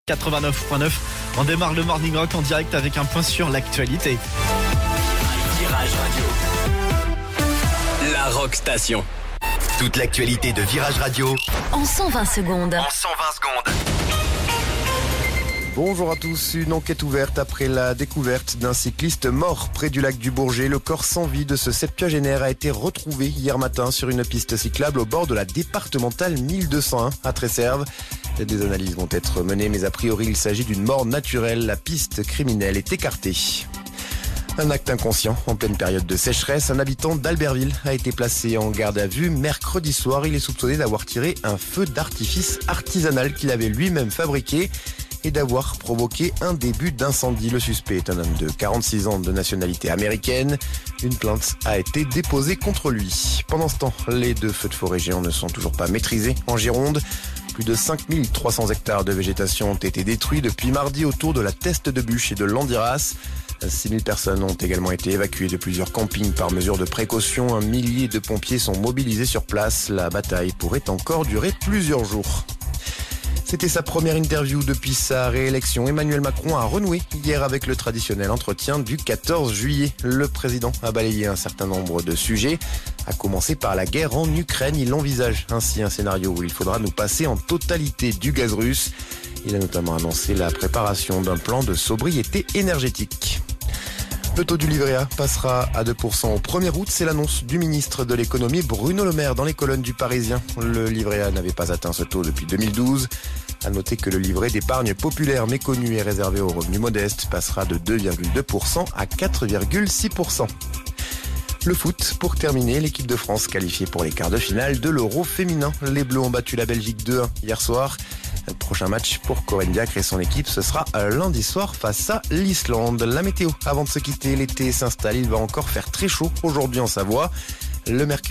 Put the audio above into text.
89.9. On démarre le Morning Rock en direct avec un point sur l'actualité. Virage Radio, la Rock Station. Toute l'actualité de Virage Radio en 120 secondes. Bonjour à tous, une enquête ouverte après la découverte d'un cycliste mort près du lac du Bourget. Le corps sans vie de ce septuagénaire a été retrouvé hier matin sur une piste cyclable au bord de la départementale 1201 à Tresserve. Des analyses vont être menées, mais a priori il s'agit d'une mort naturelle. La piste criminelle est écartée. Un acte inconscient en pleine période de sécheresse. Un habitant d'Albertville a été placé en garde à vue mercredi soir. Il est soupçonné d'avoir tiré un feu d'artifice artisanal qu'il avait lui-même fabriqué et d'avoir provoqué un début d'incendie. Le suspect est un homme de 46 ans de nationalité américaine. Une plainte a été déposée contre lui. Pendant ce temps, les deux feux de forêt géants ne sont toujours pas maîtrisés en Gironde. Plus de 5300 hectares de végétation ont été détruits depuis mardi autour de la Teste de Bûche et de Landiras. 6000 personnes ont également été évacuées de plusieurs campings par mesure de précaution. Un millier de pompiers sont mobilisés sur place. La bataille pourrait encore durer plusieurs jours. C'était sa première interview depuis sa réélection. Emmanuel Macron a renoué hier avec le traditionnel entretien du 14 juillet. Le président a balayé un certain nombre de sujets, à commencer par la guerre en Ukraine. Il envisage ainsi un scénario où il faudra nous passer en totalité du gaz russe. Il a notamment annoncé la préparation d'un plan de sobriété énergétique. Le taux du livret A passera à 2% au 1er août. C'est l'annonce du ministre de l'économie Bruno Le Maire dans les colonnes du Parisien. Le livret A n'avait pas atteint ce taux depuis 2012. À noter que le livret d'épargne populaire méconnu et réservé aux revenus modestes passera de 2,2% à 4,6%. Le foot, pour terminer, l'équipe de France qualifiée pour les quarts de finale de l'Euro féminin. Les Bleus ont battu la Belgique 2-1 hier soir. Le prochain match pour Corinne Diacre et son équipe, ce sera lundi soir face à l'Islande. La météo, avant de se quitter, l'été s'installe. Il va encore faire très chaud aujourd'hui en Savoie. Le mercure